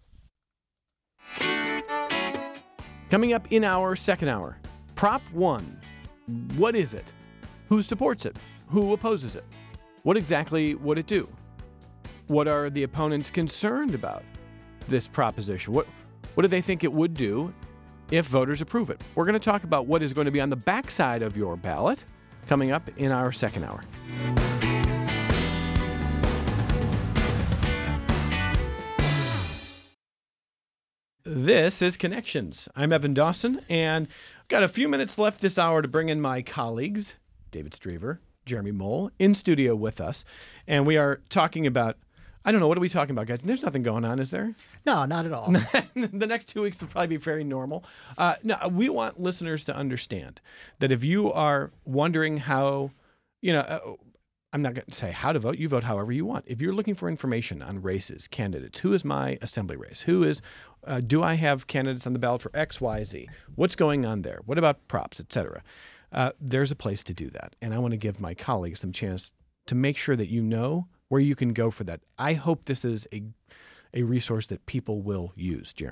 Coming up in our second hour, Prop one. What is it? Who supports it? Who opposes it? What exactly would it do? What are the opponents concerned about this proposition? What what do they think it would do if voters approve it? We're going to talk about what is going to be on the backside of your ballot coming up in our second hour. This is Connections. I'm Evan Dawson, and I've got a few minutes left this hour to bring in my colleagues, David Strever, Jeremy Mole, in studio with us. And we are talking about, I don't know, what are we talking about, guys? There's nothing going on, is there? No, not at all. The next two weeks will probably be very normal. Uh, no, we want listeners to understand that if you are wondering how, you know, uh, I'm not going to say how to vote. You vote however you want. If you're looking for information on races, candidates, who is my assembly race? Who is, uh, do I have candidates on the ballot for X, Y, Z? What's going on there? What about props, et cetera? Uh, there's a place to do that. And I want to give my colleagues some chance to make sure that you know where you can go for that. I hope this is a, a resource that people will use, Jeremy.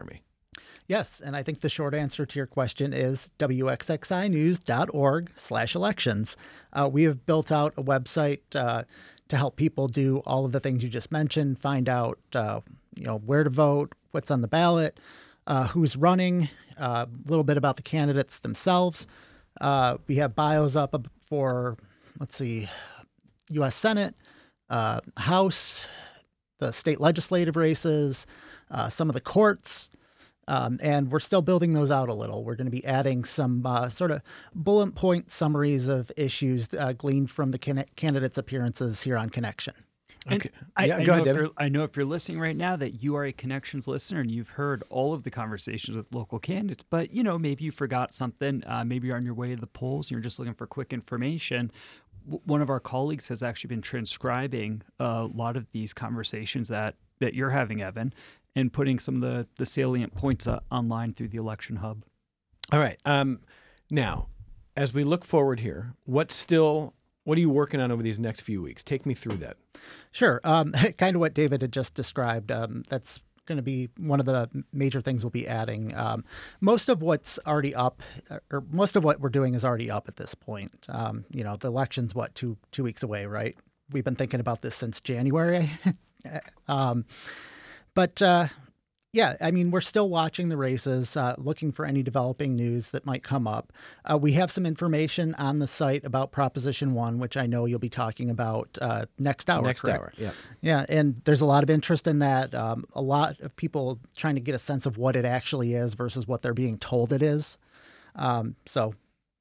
Yes, and I think the short answer to your question is W X X I news dot org slash elections. Uh, we have built out a website uh, to help people do all of the things you just mentioned, find out uh, you know where to vote, what's on the ballot, uh, who's running, uh, a little bit about the candidates themselves. Uh, we have bios up for, let's see, U S Senate, uh, House, the state legislative races, uh, some of the courts. Um, and we're still building those out a little. We're going to be adding some uh, sort of bullet point summaries of issues uh, gleaned from the can- candidates' appearances here on Connection. And Okay. I, Yeah, I, go know ahead, if David. you're- I know if you're listening right now that you are a Connections listener and you've heard all of the conversations with local candidates, but you know maybe you forgot something. Uh, maybe you're on your way to the polls and you're just looking for quick information. W- one of our colleagues has actually been transcribing a lot of these conversations that that you're having, Evan, and putting some of the the salient points uh, online through the Election Hub. All right. Um, now, as we look forward here, what's still what are you working on over these next few weeks? Take me through that. Sure. Um, kind of what David had just described. Um, that's going to be one of the major things we'll be adding. Um, most of what's already up, or most of what we're doing is already up at this point. Um, you know, the election's what, two two weeks away, right? We've been thinking about this since January. um, but uh, yeah, I mean, we're still watching the races, uh, looking for any developing news that might come up. Uh, we have some information on the site about Proposition One, which I know you'll be talking about uh, next hour. Next correct? hour. Yeah. Yeah, and there's a lot of interest in that. Um, a lot of people trying to get a sense of what it actually is versus what they're being told it is. Um, so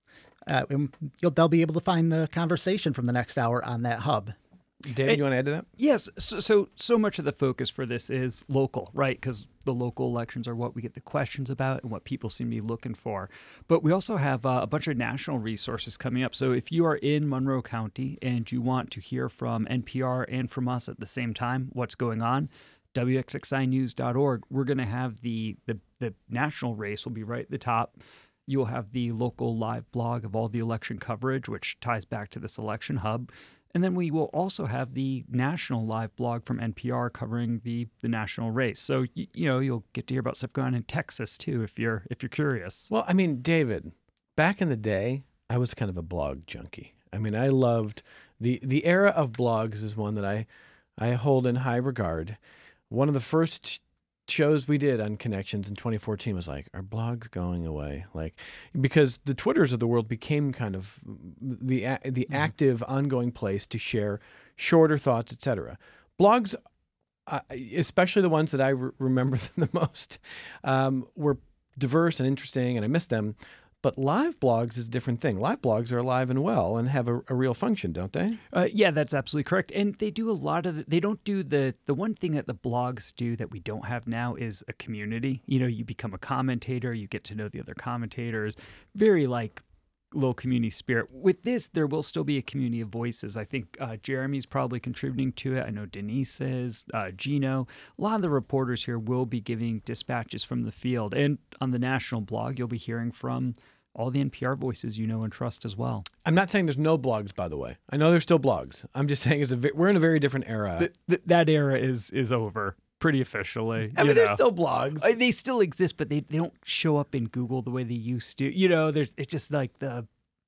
uh, you'll, they'll be able to find the conversation from the next hour on that hub. David, you want to add to that? Yes. So, so, so much of the focus for this is local, right? Because the local elections are what we get the questions about and what people seem to be looking for. But we also have uh, a bunch of national resources coming up. So if you are in Monroe County and you want to hear from N P R and from us at the same time, what's going on, W X X I news dot org, we're going to have the, the, the national race will be right at the top. You'll have the local live blog of all the election coverage, which ties back to this election hub. And then we will also have the national live blog from N P R covering the, the national race. So, you, you know, you'll get to hear about stuff going on in Texas, too, if you're if you're curious. Well, I mean, David, back in the day, I was kind of a blog junkie. I mean, I loved the the era of blogs is one that I I hold in high regard. One of the first shows we did on Connections in twenty fourteen was like, are blogs going away? Like, because the Twitters of the world became kind of the the mm-hmm. active, ongoing place to share shorter thoughts, et cetera. Blogs, uh, especially the ones that I re- remember the most, um, were diverse and interesting, and I miss them. But live blogs is a different thing. Live blogs are alive and well and have a, a real function, don't they? Uh, yeah, that's absolutely correct. And they do a lot of, the, they don't do the, the one thing that the blogs do that we don't have now is a community. You know, you become a commentator, you get to know the other commentators, very like little community spirit. With this, there will still be a community of voices. I think uh, Jeremy's probably contributing to it. I know Denise is, uh, Gino. A lot of the reporters here will be giving dispatches from the field. And on the national blog, you'll be hearing from all the N P R voices you know and trust as well. I'm not saying there's no blogs, by the way. I know there's still blogs. I'm just saying it's a vi- we're in a very different era. Th- th- that era is is over pretty officially. I mean, you there's know. still blogs. Uh, They still exist, but they, they don't show up in Google the way they used to. You know, there's it's just like the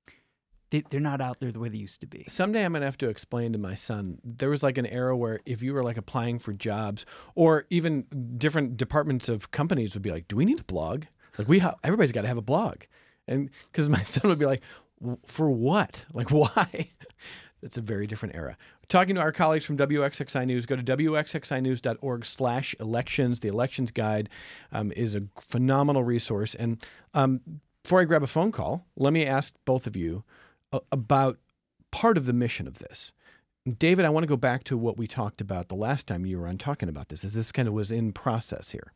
they, they're not out there the way they used to be. Someday I'm going to have to explain to my son, there was like an era where if you were like applying for jobs or even different departments of companies would be like, do we need a blog? Like we ha- everybody's got to have a blog. And because my son would be like, for what? Like, why? It's a very different era. Talking to our colleagues from W X X I News, go to W X X I news dot org slash elections. The elections guide um, is a phenomenal resource. And um, before I grab a phone call, let me ask both of you uh, about part of the mission of this. David, I want to go back to what we talked about the last time you were on talking about this, as this kind of was in process here.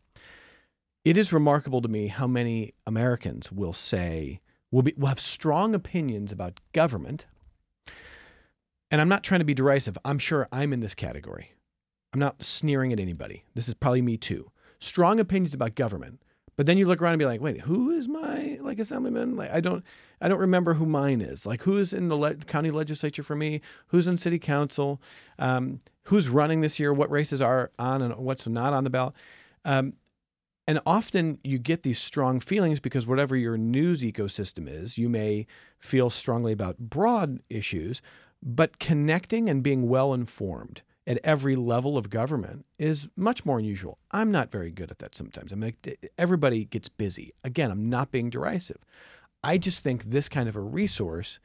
It is remarkable to me how many Americans will say, will, be, will have strong opinions about government. And I'm not trying to be derisive. I'm sure I'm in this category. I'm not sneering at anybody. This is probably me too. Strong opinions about government. But then you look around and be like, wait, who is my like assemblyman? Like I don't I don't remember who mine is. Like who is in the le- county legislature for me? Who's in city council? Um, who's running this year? What races are on and what's not on the ballot? Um, And often you get these strong feelings because whatever your news ecosystem is, you may feel strongly about broad issues, but connecting and being well informed at every level of government is much more unusual. I'm not very good at that sometimes. I mean, everybody gets busy. Again, I'm not being derisive. I just think this kind of a resource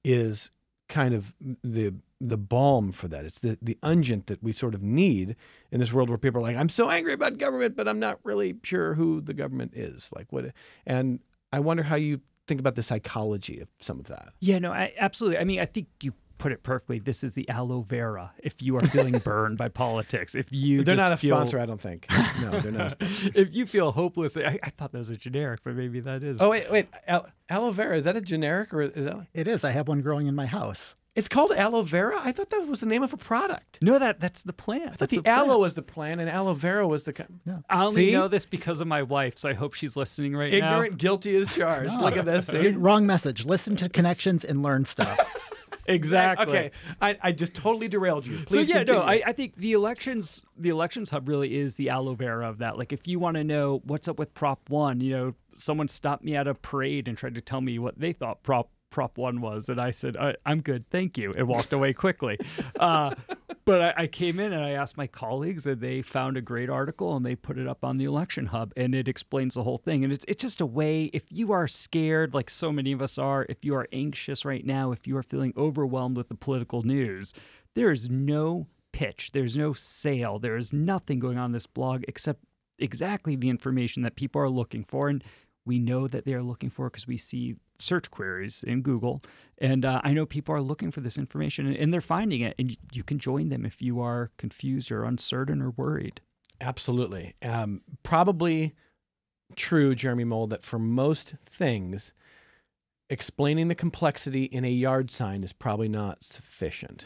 is kind of the the balm for that. It's the, the unguent that we sort of need in this world where people are like, I'm so angry about government, but I'm not really sure who the government is. Like what? And I wonder how you think about the psychology of some of that. Yeah, no, I, absolutely. I mean, I think you put it perfectly. This is the aloe vera. If you are feeling burned by politics, if you they're just not a feel... sponsor, I don't think. No, they're not. A sponsor. If you feel hopeless, I, I thought that was a generic, but maybe that is. Oh wait, wait, Al- aloe vera, is that a generic or is that? It is. I have one growing in my house. It's called aloe vera? I thought that was the name of a product. No, that that's the plant. I thought the, the aloe was the plant and aloe vera was the... No. I only See? know this because of my wife, so I hope she's listening right Ignorant, now. Ignorant, guilty as charged. No. Look at this. See? Wrong message. Listen to Connections and learn stuff. Exactly. Okay, I, I just totally derailed you. Please so yeah, continue. no, I, I think the elections, the elections hub really is the aloe vera of that. Like, if you want to know what's up with Prop One, you know, someone stopped me at a parade and tried to tell me what they thought Prop Prop One was, and I said, I, "I'm good, thank you," and walked away quickly. Uh, but I, I came in and I asked my colleagues, and they found a great article and they put it up on the election hub, and it explains the whole thing. And it's it's just a way. If you are scared, like so many of us are, if you are anxious right now, if you are feeling overwhelmed with the political news, there is no pitch, there's no sale, there is nothing going on in this blog except exactly the information that people are looking for, and we know that they are looking for because we see search queries in Google. And uh, I know people are looking for this information, and, and they're finding it. And you can join them if you are confused or uncertain or worried. Absolutely. Um, probably true, Jeremy Moll, that for most things, explaining the complexity in a yard sign is probably not sufficient.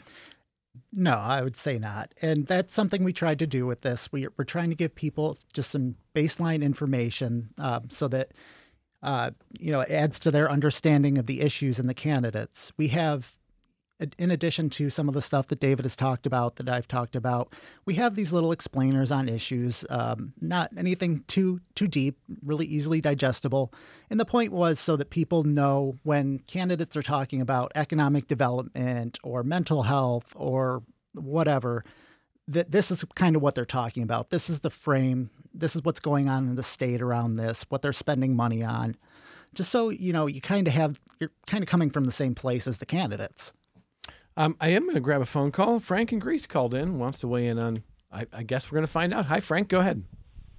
No, I would say not. And that's something we tried to do with this. We, we're trying to give people just some baseline information uh, so that, uh, you know, it adds to their understanding of the issues and the candidates. We have, in addition to some of the stuff that David has talked about, that I've talked about, we have these little explainers on issues, um, not anything too too deep, really easily digestible. And the point was so that people know when candidates are talking about economic development or mental health or whatever, that this is kind of what they're talking about. This is the frame. This is what's going on in the state around this, what they're spending money on. Just so, you know, you kind of have, you're kind of coming from the same place as the candidates. Um, I am going to grab a phone call. Frank in Greece called in, wants to weigh in on, I, I guess we're going to find out. Hi, Frank. Go ahead.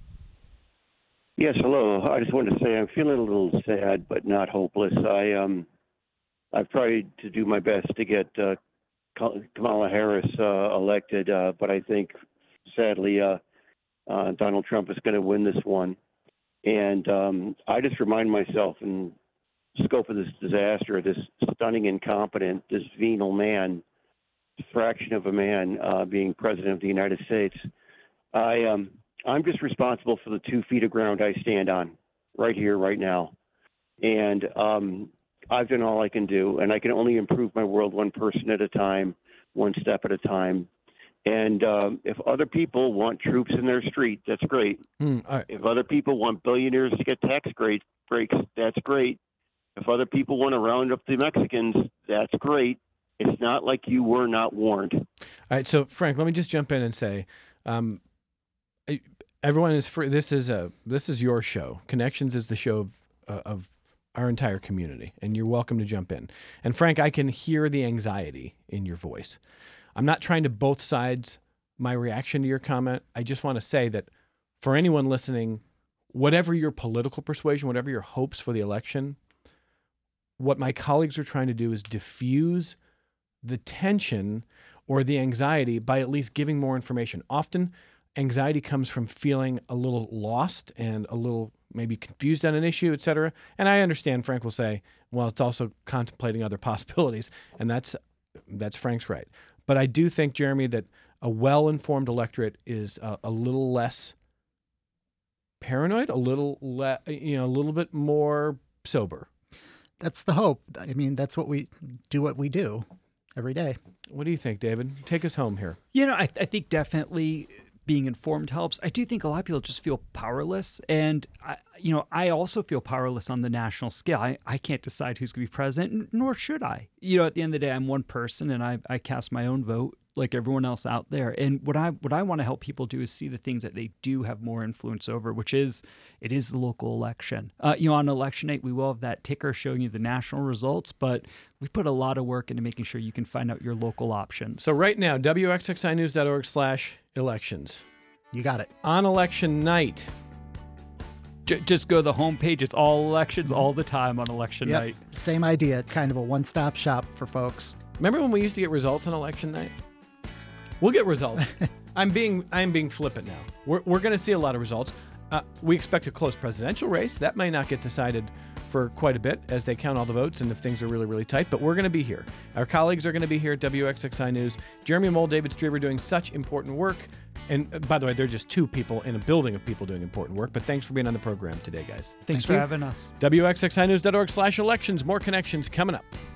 Yes, hello. I just wanted to say I'm feeling a little sad, but not hopeless. I, um, I've tried to do my best to get uh, Kamala Harris uh, elected, uh, but I think, sadly, uh, uh, Donald Trump is going to win this one. And um, I just remind myself in scope of this disaster, this stunning incompetent, this venal man, fraction of a man uh, being president of the United States. I, um, I'm just responsible for the two feet of ground I stand on right here, right now. And um, I've done all I can do, and I can only improve my world one person at a time, one step at a time. And um, if other people want troops in their street, that's great. Mm, all right. If other people want billionaires to get tax breaks, that's great. If other people want to round up the Mexicans, that's great. It's not like you were not warned. All right. So, Frank, let me just jump in and say, um, I, everyone is free. This is a this is your show. Connections is the show of, uh, of our entire community, and you're welcome to jump in. And Frank, I can hear the anxiety in your voice. I'm not trying to both sides my reaction to your comment. I just want to say that for anyone listening, whatever your political persuasion, whatever your hopes for the election, what my colleagues are trying to do is diffuse the tension or the anxiety by at least giving more information. Often, anxiety comes from feeling a little lost and a little maybe confused on an issue, et cetera. And I understand Frank will say, well, it's also contemplating other possibilities. And that's that's Frank's right. But I do think, Jeremy, that a well-informed electorate is a, a little less paranoid, a little le- you know, a little bit more sober. That's the hope. I mean, that's what we do, what we do every day. What do you think, David? Take us home here. You know, I, I think definitely being informed helps. I do think a lot of people just feel powerless. And, I, you know, I also feel powerless on the national scale. I, I can't decide who's going to be president, nor should I. You know, at the end of the day, I'm one person and I, I cast my own vote like everyone else out there. And what I what I want to help people do is see the things that they do have more influence over, which is it is the local election. Uh, you know, on election night, we will have that ticker showing you the national results, but we put a lot of work into making sure you can find out your local options. So right now, W X X I news dot org slash elections. You got it. On election night. J- just go to the homepage. It's all elections all the time on election Yep. night. Same idea, kind of a one-stop shop for folks. Remember when we used to get results on election night? We'll get results. I'm being I'm being flippant now. We're we're going to see a lot of results. Uh, we expect a close presidential race. That may not get decided for quite a bit as they count all the votes and if things are really, really tight. But we're going to be here. Our colleagues are going to be here at W X X I News. Jeremy Mole, David Striever doing such important work. And uh, by the way, they're just two people in a building of people doing important work. But thanks for being on the program today, guys. Thanks Thank for you. having us. W X X I news dot org slash elections. More connections coming up.